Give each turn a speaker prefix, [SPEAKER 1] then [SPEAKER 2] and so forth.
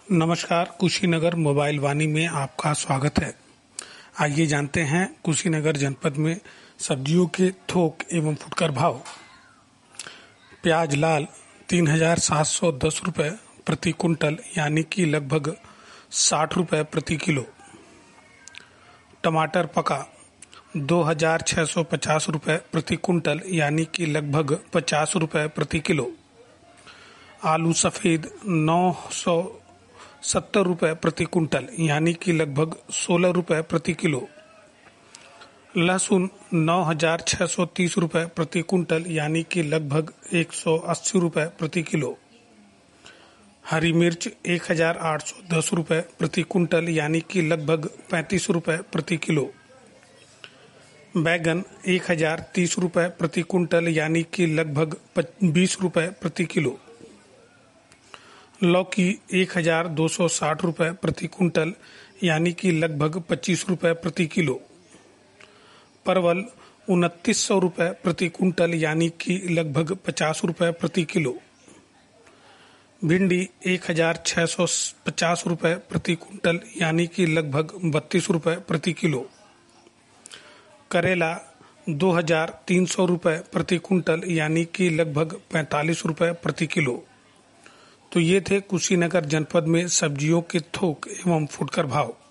[SPEAKER 1] नमस्कार, कुशीनगर मोबाइल वाणी में आपका स्वागत है। आइए जानते हैं कुशीनगर जनपद में सब्जियों के थोक एवं फुटकर भाव। प्याज लाल 3,710 रुपये प्रति कुंटल यानी कि लगभग 60 रुपये प्रति किलो। टमाटर पका 2,650 रुपये प्रति कुंटल यानी कि लगभग 50 रुपये प्रति किलो। आलू सफ़ेद 970 रुपये प्रति कुंटल यानी कि लगभग 16 रुपये प्रति किलो। लहसुन 9,630 रुपये प्रति कुंटल यानी कि लगभग 180 रुपये प्रति किलो। हरी मिर्च 1,810 रुपये प्रति कुंटल यानी कि लगभग 35 रुपये प्रति किलो। बैगन 1,030 रुपये प्रति कुंटल यानी कि लगभग 20 रुपये प्रति किलो। लौकी 1,260 रुपये प्रति कुंटल यानी कि लगभग 25 रुपये प्रति किलो। परवल 2,900 रुपये प्रति कुंटल यानी कि लगभग 50 रुपये प्रति किलो। भिंडी 1,650 रुपये प्रति कुंटल यानी कि लगभग 32 रुपये प्रति किलो। करेला 2,300 रुपये प्रति कुंटल यानी कि लगभग 45 रुपये प्रति किलो। तो ये थे कुशीनगर जनपद में सब्जियों के थोक एवं फुटकर भाव।